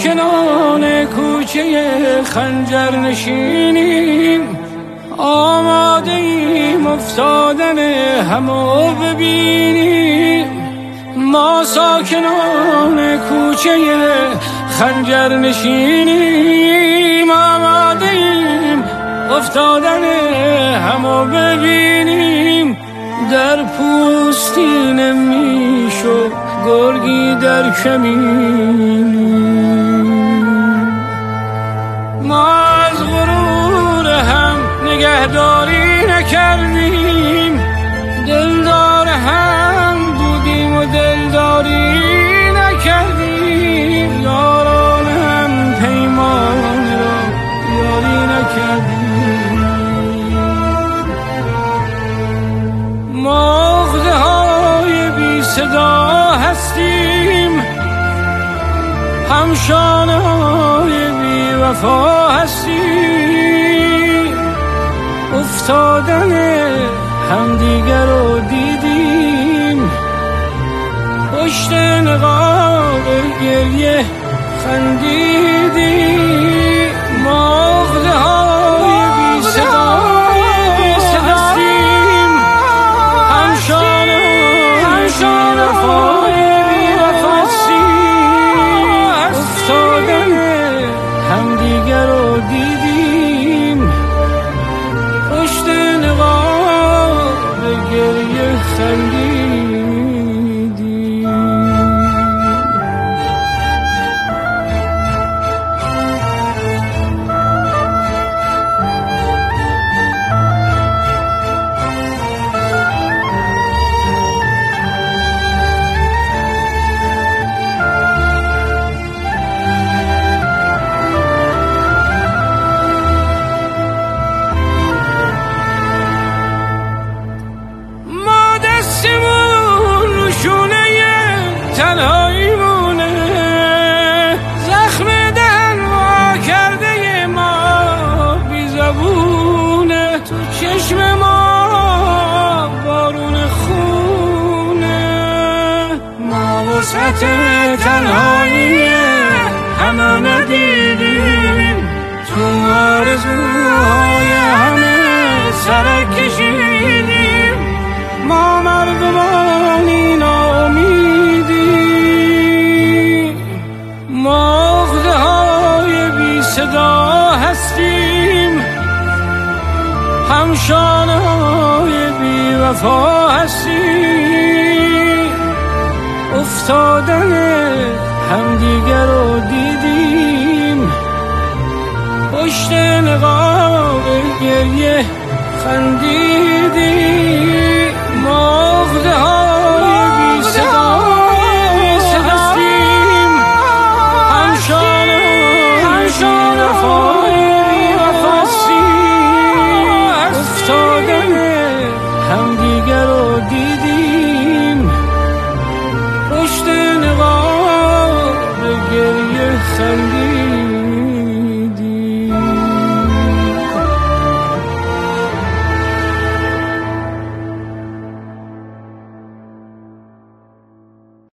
ساکنان کوچه خنجر نشینیم، آماده ایم افتادن همو ببینیم. ما ساکنان کوچه خنجر نشینیم، آماده ایم افتادن همو ببینیم. در پوستین میشو گرگی در کمینیم. ما از غرور هم نگهداری نکردیم، دلدار هم بودیم و دلداری نکردیم. یاران هم پیمان را یاری نکردیم. مغز های بی صدا هستیم، همشانه های بی وفا هستیم. افتادن همدیگر رو دیدیم، پشت نقاب گریه خندیدیم. مغز های بی صدا هستیم، همشانه وفای بی وفا هستیم. افتادن همدیگر رو دیدیم، پشت نقاب گریه خندیدیم. تنهاییمونه، زخم دهن وا کرده ما بی زبونه. تو چشم ما بارون خونه، ما وسعت تنهایی همه ندیدیم. تو آرزوهای همه سرک کشیدیم. ما مردمانی ناامیدیم، مغز های بی صدا هستیم، همشانه های بی وفا هستیم. افتادن همدیگر رو دیدیم، پشت نقاب گریه خندیدیم. مغز ها